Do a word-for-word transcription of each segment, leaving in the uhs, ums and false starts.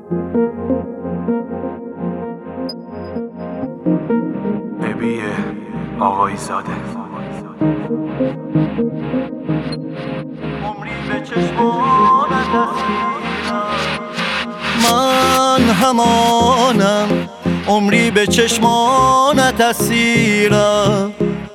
ابی آقایی زاده. عمری به چشمانت من همانم، عمری به چشمانت اسیرم.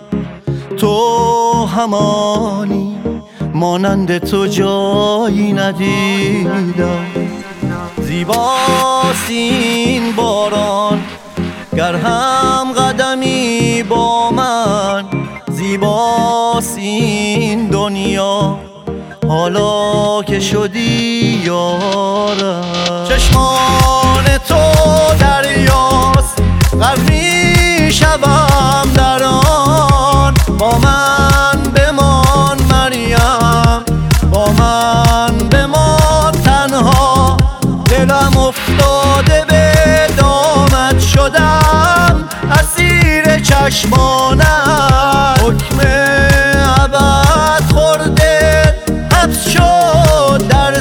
تو همانی مانند تو جایی ندیدم. زیباست این باران گر هم قدمی با من، زیباست این دنیا حالا که شدی یارم. چشمان تو دریاست غرق میشوم در آن. با من بمان مریم، با من بمان تنها. دلم افتاده به دامت، شدم اسیر چشمانت. حکم ابد خورده حبس شد در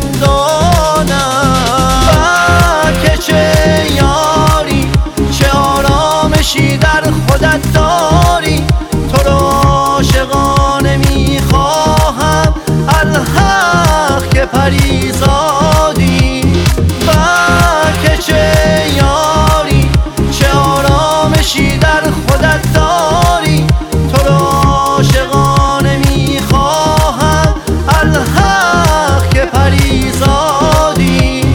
زندانم. که چه یاری چه آرامشی در خودت داری. تو را عاشقانه میخواهم الحق که پریزادی. که چه یاری چه آرامشی در خودت داری. تو را عاشقانه میخواهم الحق که پریزادی.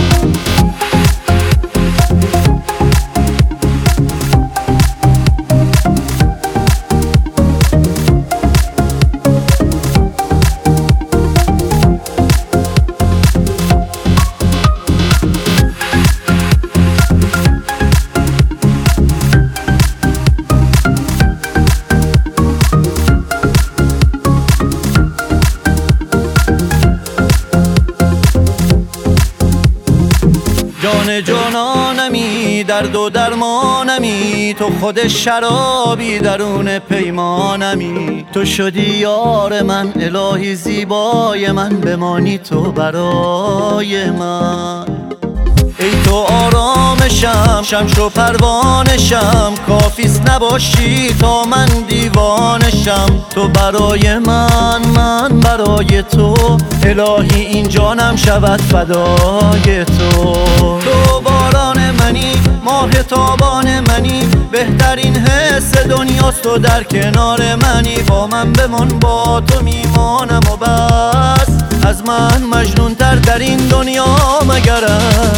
جان جانانمی، درد و درمانمی. تو خود شرابی درون پیمانمی. تو شدی یار من الهی زیبای من، بمانی تو برای من. ای تو آرامشم، شمش و پروانشم. کافیست نباشی تا من دیوانشم. تو برای من، من برای تو. الهی این جانم شود فدای تو. تو باران منی، ماه تابان منی. بهترین حس دنیاست تو در کنار منی. با من بمان با تو میمانم و بس. از من مجنون تر در این دنیا مگر است؟